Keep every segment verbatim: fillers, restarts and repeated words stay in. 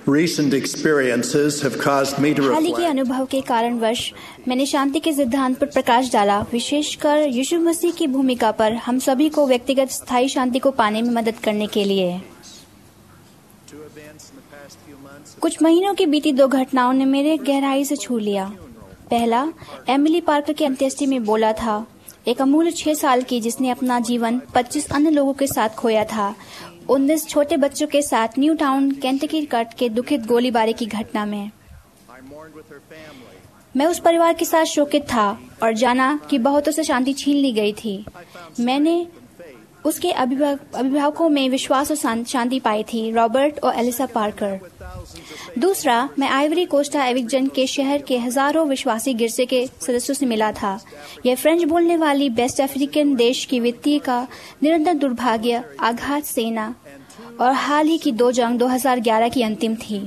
Recent experiences have caused me to हाल ही के reflect अनुभव के कारणवश मैंने शांति के सिद्धांत पर प्रकाश डाला, विशेषकर यीशु मसीह की भूमिका पर हम सभी को व्यक्तिगत स्थायी शांति को पाने में मदद करने के लिए। कुछ महीनों की बीती दो घटनाओं ने मेरे गहराई से छू लिया। पहला, एमिली पार्कर के अंत्येष्टि में बोला था, एक अमूल्य छह साल की जिसने अपना जीवन पच्चीस अन्य लोगों के साथ खोया था, उन्नीस छोटे बच्चों के साथ न्यू टाउन केंटकी कट के दुखित गोलीबारी की घटना में। मैं उस परिवार के साथ शोकित था और जाना कि बहुतों से शांति छीन ली गई थी। मैंने उसके अभिभावकों में विश्वास और शांति पाई थी, रॉबर्ट और एलिसा पार्कर। दूसरा, मैं आइवरी कोस्टा एविक्जन के शहर के हजारों विश्वासी गिरजे के सदस्यों से मिला था। यह फ्रेंच बोलने वाली वेस्ट अफ्रीकन देश की वित्तीय का निरंतर दुर्भाग्य, आघात सेना और हाल ही की दो जंग दो हज़ार ग्यारह की अंतिम थी।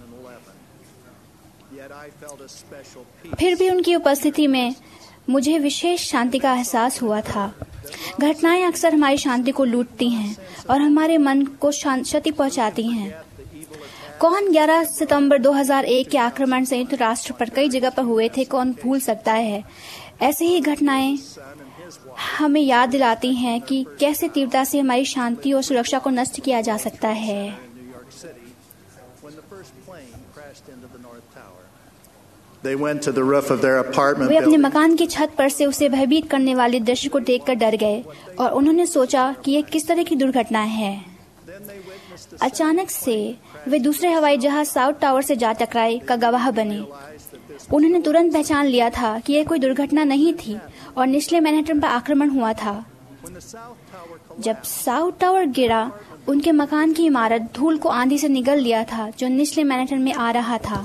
फिर भी उनकी उपस्थिति में मुझे विशेष शांति का एहसास हुआ था। घटनाएं अक्सर हमारी शांति को लूटती हैं और हमारे मन को क्षति पहुंचाती हैं। कौन ग्यारह सितंबर दो हज़ार एक के आक्रमण संयुक्त राष्ट्र पर कई जगह पर हुए थे, कौन भूल सकता है। ऐसे ही घटनाएं हमें याद दिलाती हैं कि कैसे तीव्रता से हमारी शांति और सुरक्षा को नष्ट किया जा सकता है। They went to the roof of their apartment वे अपने building. मकान की छत पर से उसे भयभीत करने वाले दृश्य को देखकर डर गए और उन्होंने सोचा कि यह किस तरह की दुर्घटना है। अचानक से वे दूसरे हवाई जहाज साउथ टावर से जा टकराए का गवाह बने। उन्होंने तुरंत पहचान लिया था कि यह कोई दुर्घटना नहीं थी और निचले मैनहट्टन पर आक्रमण हुआ था। जब साउथ टावर गिरा, उनके मकान की इमारत धूल को आंधी से निगल लिया था जो निचले मैनहट्टन में आ रहा था।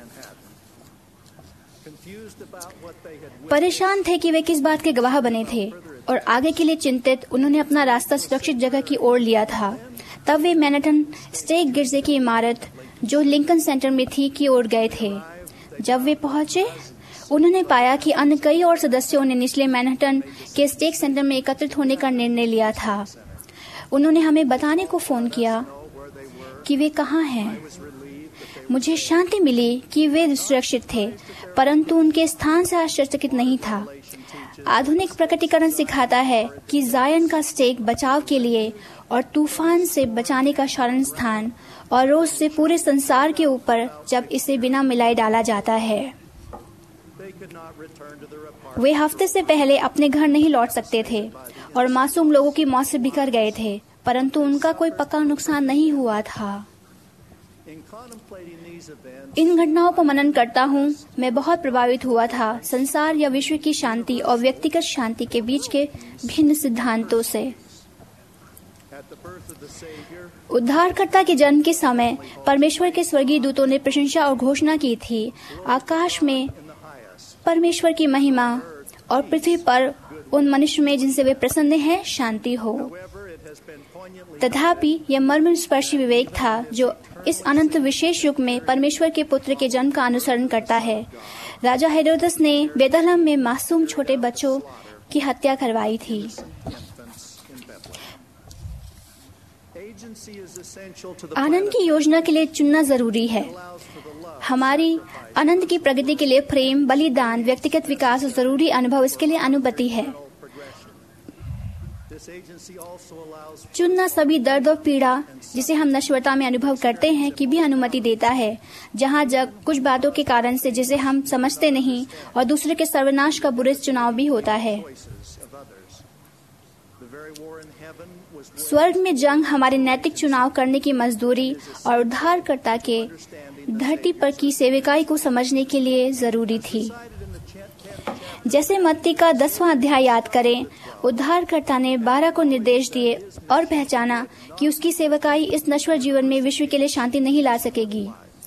परेशान थे कि वे किस बात के गवाह बने थे और आगे के लिए चिंतित उन्होंने अपना रास्ता सुरक्षित जगह की ओर लिया था। तब वे मैनहट्टन स्टेक गिरजे की इमारत जो लिंकन सेंटर में थी की ओर गए थे। जब वे पहुंचे, उन्होंने पाया कि अन्य कई और सदस्यों ने निचले मैनहट्टन के स्टेक सेंटर में एकत्रित होने का निर्णय लिया था। उन्होंने हमें बताने को फोन किया कि वे कहाँ हैं। मुझे शांति मिली कि वे सुरक्षित थे, परंतु उनके स्थान से आश्चर्यचकित नहीं था। आधुनिक प्रकटीकरण सिखाता है कि जायन का स्टेक बचाव के लिए और तूफान से बचाने का शरण स्थान और रोज से पूरे संसार के ऊपर जब इसे बिना मिलाए डाला जाता है। वे हफ्ते से पहले अपने घर नहीं लौट सकते थे और मासूम लोगों की मौत से बिखर गए थे, परंतु उनका कोई पक्का नुकसान नहीं हुआ था। इन घटनाओं पर मनन करता हूँ, मैं बहुत प्रभावित हुआ था संसार या विश्व की शांति और व्यक्तिगत शांति के बीच के भिन्न सिद्धांतों से। उद्धारकर्ता के जन्म के समय परमेश्वर के स्वर्गीय दूतों ने प्रशंसा और घोषणा की थी, आकाश में परमेश्वर की महिमा और पृथ्वी पर उन मनुष्य में जिनसे वे प्रसन्न हैं शांति हो। तथापि यह मर्मस्पर्शी विवेक था जो इस अनंत विशेष युग में परमेश्वर के पुत्र के जन्म का अनुसरण करता है। राजा हेरोदस ने बेथलहम में मासूम छोटे बच्चों की हत्या करवाई थी। आनंद की योजना के लिए चुनना जरूरी है। हमारी आनंद की प्रगति के लिए प्रेम, बलिदान, व्यक्तिगत विकास और जरूरी अनुभव इसके लिए अनुमति है। चुनना सभी दर्द और पीड़ा जिसे हम नश्वरता में अनुभव करते हैं की भी अनुमति देता है, जहाँ जग कुछ बातों के कारण से जिसे हम समझते नहीं और दूसरे के सर्वनाश का बुरे चुनाव भी होता है। स्वर्ग में जंग हमारे नैतिक चुनाव करने की मजदूरी और उद्धारकर्ता के धरती पर की सेविकाई को समझने के लिए जरूरी थी। जैसे मत्ती का दसवां अध्याय याद करें, उद्धारकर्ता ने बारह को निर्देश दिए और पहचाना कि उसकी सेवकाई इस नश्वर जीवन में विश्व के लिए शांति नहीं ला सकेगी।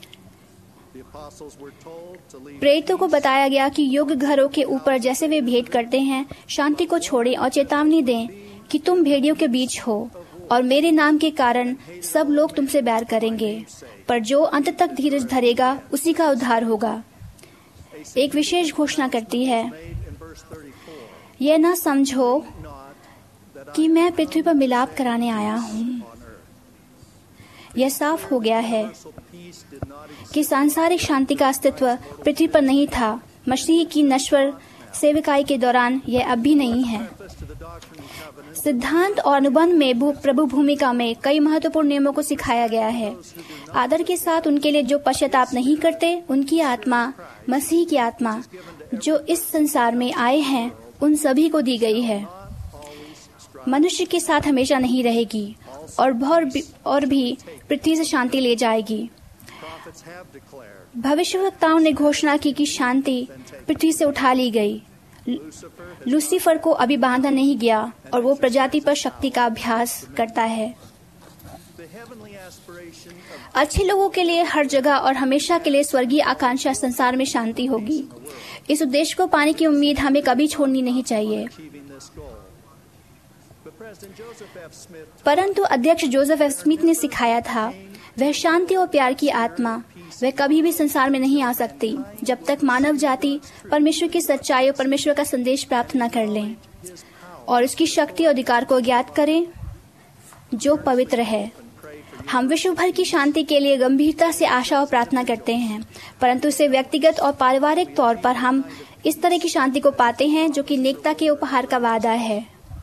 प्रेरितों को बताया गया कि योग्य घरों के ऊपर जैसे वे भेंट करते हैं, शांति को छोड़ें और चेतावनी दें कि तुम भेड़ियों के बीच हो और मेरे नाम के कारण सब लोग तुमसे बैर करेंगे, पर जो अंत तक धीरज धरेगा उसी का उद्धार होगा। एक विशेष घोषणा करती है, यह न समझो कि मैं पृथ्वी पर मिलाप कराने आया हूँ। यह साफ हो गया है कि सांसारिक शांति का अस्तित्व पृथ्वी पर नहीं था। मसीह की नश्वर सेवकाई के दौरान यह अब भी नहीं है। सिद्धांत और अनुबंध में प्रभु भूमिका में कई महत्वपूर्ण नियमों को सिखाया गया है। आदर के साथ उनके लिए जो पश्चाताप नहीं करते, उनकी आत्मा, मसीह की आत्मा जो इस संसार में आए हैं, उन सभी को दी गई है। मनुष्य के साथ हमेशा नहीं रहेगी और भी, और भी पृथ्वी से शांति ले जाएगी। भविष्यवक्ताओं ने घोषणा की कि शांति पृथ्वी से उठा ली गई। लूसीफर को अभी बांधा नहीं गया और वो प्रजाति पर शक्ति का अभ्यास करता है। अच्छे लोगों के लिए हर जगह और हमेशा के लिए स्वर्गीय आकांक्षा संसार में शांति होगी। इस उद्देश्य को पाने की उम्मीद हमें कभी छोड़नी नहीं चाहिए। परंतु अध्यक्ष जोसेफ एफ स्मिथ ने सिखाया था, वह शांति और प्यार की आत्मा वह कभी भी संसार में नहीं आ सकती जब तक मानव जाति परमेश्वर की सच्चाई और परमेश्वर का संदेश प्राप्त न कर लें और उसकी शक्ति और अधिकार को ज्ञात करें जो पवित्र है। हम विश्व भर की शांति के लिए गंभीरता से आशा और प्रार्थना करते हैं, परंतु इसे व्यक्तिगत और पारिवारिक तौर पर हम इस तरह की शांति को पाते हैं जो कि नेकता के उपहार का वादा है।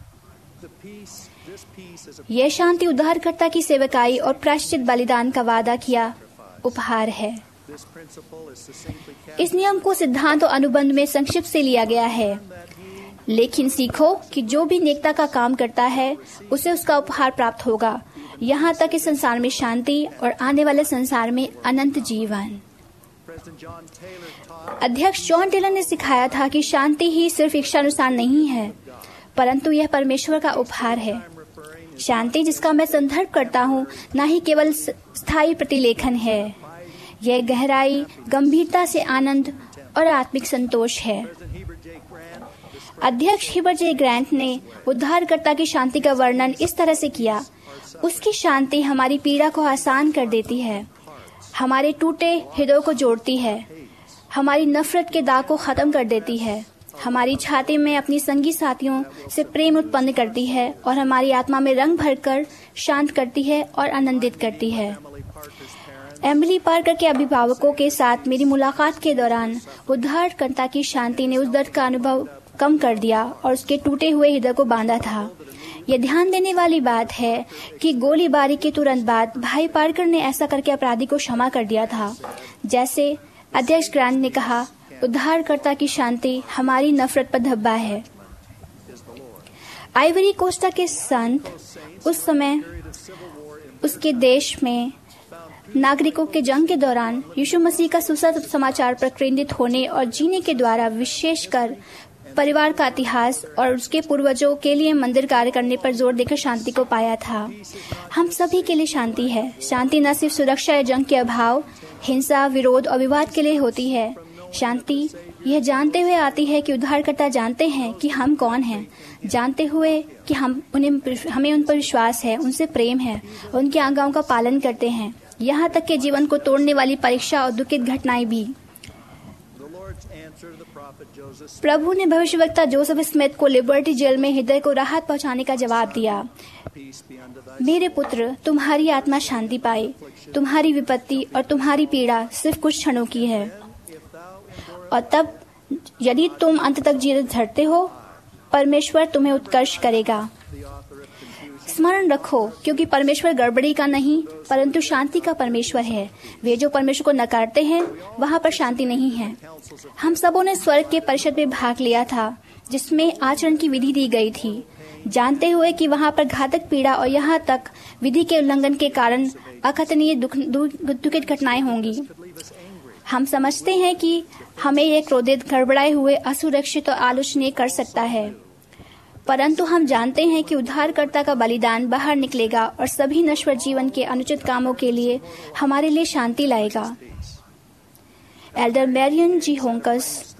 यह शांति उद्धारकर्ता की सेवकाई और प्रायश्चित बलिदान का वादा किया उपहार है। इस नियम को सिद्धांत और अनुबंध में संक्षिप्त से लिया गया है, लेकिन सीखो कि जो भी नेकता का काम करता है उसे उसका उपहार प्राप्त होगा, यहाँ तक इस संसार में शांति और आने वाले संसार में अनंत जीवन। अध्यक्ष जॉन टेलर ने सिखाया था कि शांति ही सिर्फ इच्छानुसार नहीं है, परंतु यह परमेश्वर का उपहार है। शांति जिसका मैं संदर्भ करता हूँ न ही केवल स्थायी प्रतिलेखन है, यह गहराई, गंभीरता से आनंद और आत्मिक संतोष है। अध्यक्ष हिबर जे ग्रांट ने उद्धारकर्ता की शांति का वर्णन इस तरह से किया, उसकी शांति हमारी पीड़ा को आसान कर देती है, हमारे टूटे हृदयों को जोड़ती है, हमारी नफरत के दाग को खत्म कर देती है, हमारी छाती में अपनी संगी साथियों से प्रेम उत्पन्न करती है और हमारी आत्मा में रंग भरकर शांत करती है और आनंदित करती है। एमिली पार्कर के अभिभावकों के साथ मेरी मुलाकात के दौरान उद्धारकर्ता की शांति ने उस दर्द का अनुभव कम कर दिया और उसके टूटे हुए हृदय को बांधा था। यह ध्यान देने वाली बात है कि गोलीबारी के तुरंत बाद भाई पार्कर ने ऐसा करके अपराधी को क्षमा कर दिया था। जैसे अध्यक्ष ग्रांट ने कहा, उद्धारकर्ता की शांति हमारी नफरत पर धब्बा है। आइवरी कोस्टा के संत उस समय उसके देश में नागरिकों के जंग के दौरान यीशु मसीह का सुसमाचार पर केंद्रित होने और जीने के द्वारा विशेषकर परिवार का इतिहास और उसके पूर्वजों के लिए मंदिर कार्य करने पर जोर देकर शांति को पाया था। हम सभी के लिए शांति है। शांति न सिर्फ सुरक्षा या जंग के अभाव, हिंसा, विरोध और विवाद के लिए होती है। शांति यह जानते हुए आती है कि उद्धारकर्ता जानते हैं कि हम कौन हैं, जानते हुए कि हम उन्हें हमें उन पर विश्वास है, उनसे प्रेम है, उनकी आज्ञाओं का पालन करते हैं, यहाँ तक कि जीवन को तोड़ने वाली परीक्षा और दुखित घटनाएं भी। प्रभु ने भविष्यवक्ता जोसेफ स्मिथ को लिबर्टी जेल में हृदय को राहत पहुंचाने का जवाब दिया, मेरे पुत्र, तुम्हारी आत्मा शांति पाए, तुम्हारी विपत्ति और तुम्हारी पीड़ा सिर्फ कुछ क्षणों की है, और तब यदि तुम अंत तक जीवित धरते हो, परमेश्वर तुम्हें उत्कर्ष करेगा। स्मरण रखो, क्योंकि परमेश्वर गड़बड़ी का नहीं परंतु शांति का परमेश्वर है। वे जो परमेश्वर को नकारते हैं वहाँ पर शांति नहीं है। हम सबों ने स्वर्ग के परिषद में भाग लिया था जिसमें आचरण की विधि दी गई थी, जानते हुए कि वहाँ पर घातक पीड़ा और यहाँ तक विधि के उल्लंघन के कारण अकथनीय दुखित घटनाएं होंगी। हम समझते हैं कि हमें यह क्रोधित, गड़बड़ाए हुए, असुरक्षित और आलोचनीय कर सकता है, परंतु हम जानते हैं कि उद्धारकर्ता का बलिदान बाहर निकलेगा और सभी नश्वर जीवन के अनुचित कामों के लिए हमारे लिए शांति लाएगा। एल्डर मैरियन जी होंकस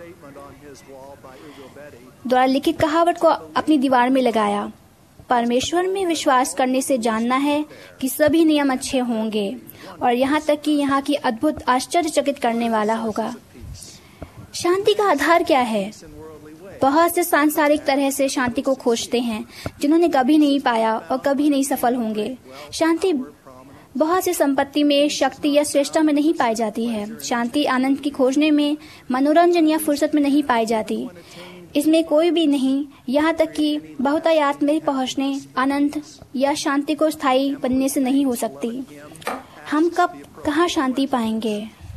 द्वारा लिखित कहावत को अपनी दीवार में लगाया, परमेश्वर में विश्वास करने से जानना है कि सभी नियम अच्छे होंगे और यहाँ तक कि यहाँ की अद्भुत आश्चर्यचकित करने वाला होगा। शांति का आधार क्या है? बहुत से सांसारिक तरह से शांति को खोजते हैं जिन्होंने कभी नहीं पाया और कभी नहीं सफल होंगे। शांति बहुत सी संपत्ति में, शक्ति या श्रेष्ठता में नहीं पाई जाती है। शांति आनंद की खोजने में, मनोरंजन या फुर्सत में नहीं पाई जाती। इसमें कोई भी नहीं, यहाँ तक कि बहुतायत में पहुँचने, आनंद या शांति को स्थायी बनने से नहीं हो सकती। हम कब कहाँ शांति पाएंगे?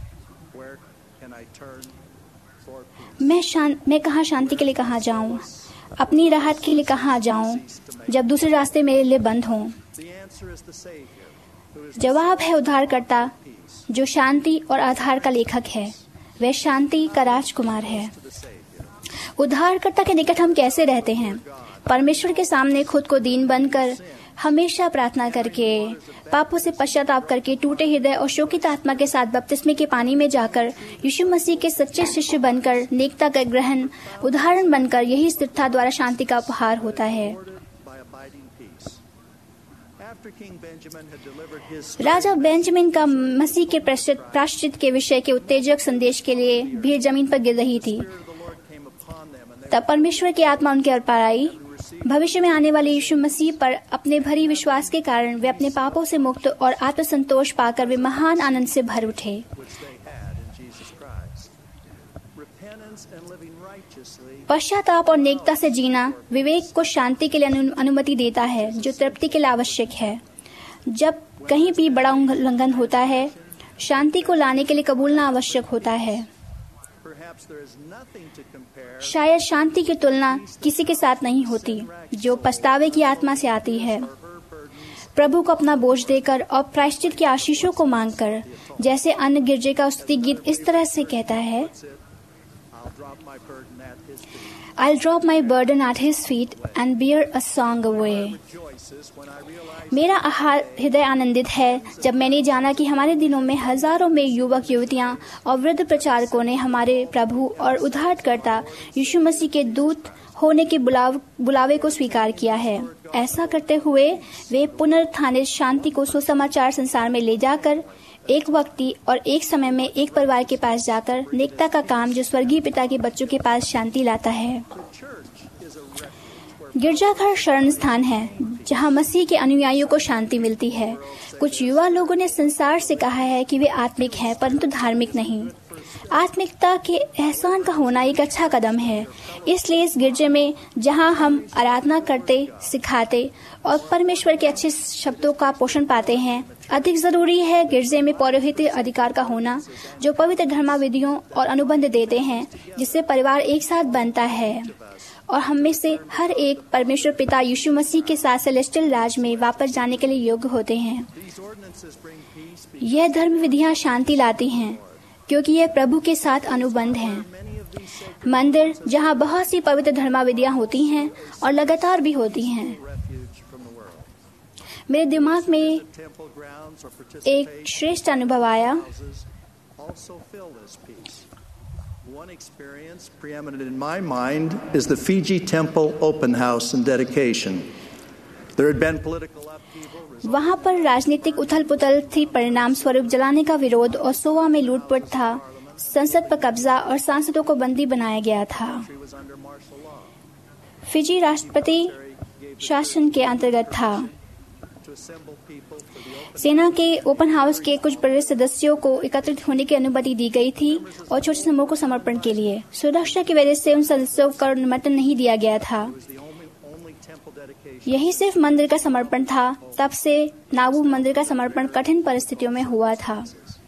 मैं शांत मैं कहाँ शांति के लिए कहाँ जाऊँ? अपनी राहत के लिए कहाँ जाऊँ जब दूसरे रास्ते मेरे लिए बंद हों? जवाब है उद्धारकर्ता, जो शांति और आधार का लेखक है। वह शांति का राजकुमार है। उद्धारकर्ता के निकट हम कैसे रहते हैं? परमेश्वर के सामने खुद को दीन बनकर, हमेशा प्रार्थना करके, पापों से पश्चाताप करके, टूटे हृदय और शोकित आत्मा के साथ बपतिस्मे के पानी में जाकर, यीशु मसीह के सच्चे शिष्य बनकर, नेकता का ग्रहण उदाहरण बनकर, यही स्थिरता द्वारा शांति का उपहार होता है। राजा बेंजामिन का मसीह के प्रायश्चित के विषय के उत्तेजक संदेश के लिए भीड़ जमीन पर गिर रही थी। तब परमेश्वर की आत्मा उनके पर आई। भविष्य में आने वाले यीशु मसीह पर अपने भरी विश्वास के कारण वे अपने पापों से मुक्त और आत्मसंतोष पाकर वे महान आनंद से भर उठे। पश्चाताप और नेकता से जीना विवेक को शांति के लिए अनु, अनुमति देता है, जो तृप्ति के लिए आवश्यक है। जब कहीं भी बड़ा उल्लंघन होता है, शांति को लाने के लिए कबूलना आवश्यक होता है। शायद शांति की तुलना किसी के साथ नहीं होती जो पछतावे की आत्मा से आती है, प्रभु को अपना बोझ देकर और प्रायश्चित की आशीषों को मांगकर। जैसे अन्य गिरजे का स्तुति गीत इस तरह से कहता है, I'll drop my burden at his feet and bear a song away. मेरा हृदय आनंदित है जब मैंने जाना कि हमारे दिनों में हजारों में युवक युवतियां और वृद्ध प्रचारकों ने हमारे प्रभु और उद्धारकर्ता यीशु मसीह के दूत होने के बुलाव बुलावे को स्वीकार किया है। ऐसा करते हुए वे पुनरुत्थानित शांति को सुसमाचार संसार में ले जाकर, एक वक्ती और एक समय में एक परिवार के पास जाकर, नेकता का काम जो स्वर्गीय पिता के बच्चों के पास शांति लाता है। गिरजाघर शरण स्थान है जहां मसीह के अनुयायियों को शांति मिलती है। कुछ युवा लोगों ने संसार से कहा है कि वे आत्मिक हैं परंतु धार्मिक नहीं। आत्मिकता के एहसान का होना एक अच्छा कदम है। इसलिए इस गिरजे में जहां हम आराधना करते, सिखाते और परमेश्वर के अच्छे शब्दों का पोषण पाते हैं, अधिक जरूरी है गिरजे में पौरोहित्य अधिकार का होना, जो पवित्र धर्माविधियों और अनुबंध देते हैं, जिससे परिवार एक साथ बनता है और हम में से हर एक परमेश्वर पिता यीशु मसीह के साथ सेलेस्टियल राज में वापस जाने के लिए योग्य होते हैं। यह धर्म विधियां शांति लाती हैं क्योंकि यह प्रभु के साथ अनुबंध हैं। मंदिर जहां बहुत सी पवित्र धर्माविधियां होती हैं और लगातार भी होती हैं। मेरे दिमाग में एक श्रेष्ठ अनुभव आया। One experience preeminent in my mind is the Fiji Temple open house and dedication. There had been political upheaval. वहाँ पर राजनीतिक उथल-पुथल थी, परिणाम स्वरूप जलाने का विरोध और सोवा में लूटपाट था। संसद पर कब्जा और सांसदों को बंदी बनाया गया था। फिजी राष्ट्रपति शासन के अंतर्गत था। सेना के ओपन हाउस के कुछ बड़े सदस्यों को एकत्रित होने की अनुमति दी गई थी और छोटे समूह को समर्पण के लिए। सुरक्षा की वजह से उन सदस्यों को निमंत्रण नहीं दिया गया था। यही सिर्फ मंदिर का समर्पण था। तब से नाबू मंदिर का समर्पण कठिन परिस्थितियों में हुआ था।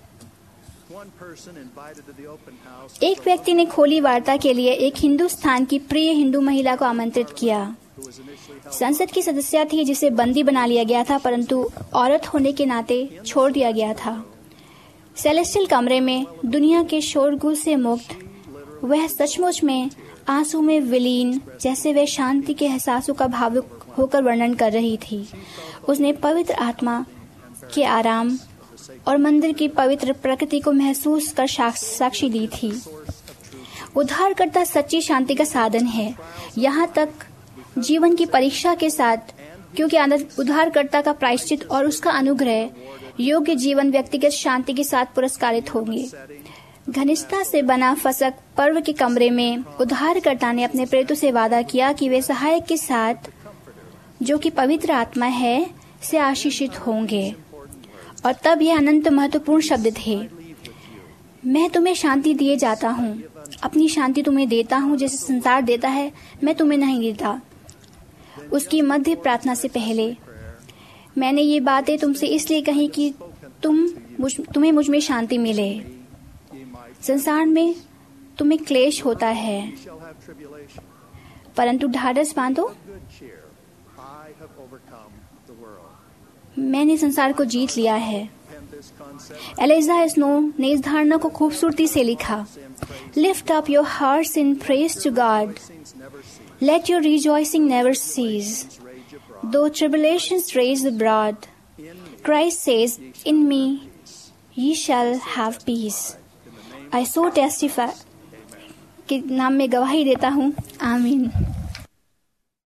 एक व्यक्ति ने खोली वार्ता के लिए एक हिंदुस्तान की प्रिय हिंदू महिला को आमंत्रित किया। संसद की सदस्य थी जिसे बंदी बना लिया गया था, परंतु औरत होने के नाते छोड़ दिया गया था। सेलेस्टियल कमरे में दुनिया के शोरगुल से मुक्त वह सचमुच में आंसू में विलीन, जैसे वह शांति के एहसासों का भावुक होकर वर्णन कर रही थी। उसने पवित्र आत्मा के आराम और मंदिर की पवित्र प्रकृति को महसूस कर साक्षी दी थी। उद्धारकर्ता सच्ची शांति का साधन है, यहाँ तक जीवन की परीक्षा के साथ, क्योंकि उद्धारकर्ता का प्रायश्चित और उसका अनुग्रह योग्य जीवन व्यक्तिगत शांति के साथ पुरस्कारित होंगे। घनिष्ठता से बना फसक पर्व के कमरे में उद्धारकर्ता ने अपने प्रेरितों से वादा किया कि वे सहायक के साथ, जो कि पवित्र आत्मा है, से आशीषित होंगे और तब यह अनंत महत्वपूर्ण शब्द थे, मैं तुम्हें शांति दिए जाता हूँ, अपनी शांति तुम्हें देता हूँ, जैसे संसार देता है मैं तुम्हें नहीं देता। उसकी मध्य प्रार्थना से पहले मैंने ये बातें तुमसे इसलिए कही कि तुम मुझ तुम्हें मुझ में शांति मिले। संसार में तुम्हें क्लेश होता है, परंतु ढाढ़स बांधो, मैंने संसार को जीत लिया है। एलिजा स्नो ने इस धारणा को खूबसूरती से लिखा, lift up your hearts in praise to God, let your rejoicing never cease, though tribulations rage abroad, Christ says, in me ye shall have peace. I so testify के नाम में गवाही देता हूँ। आमीन।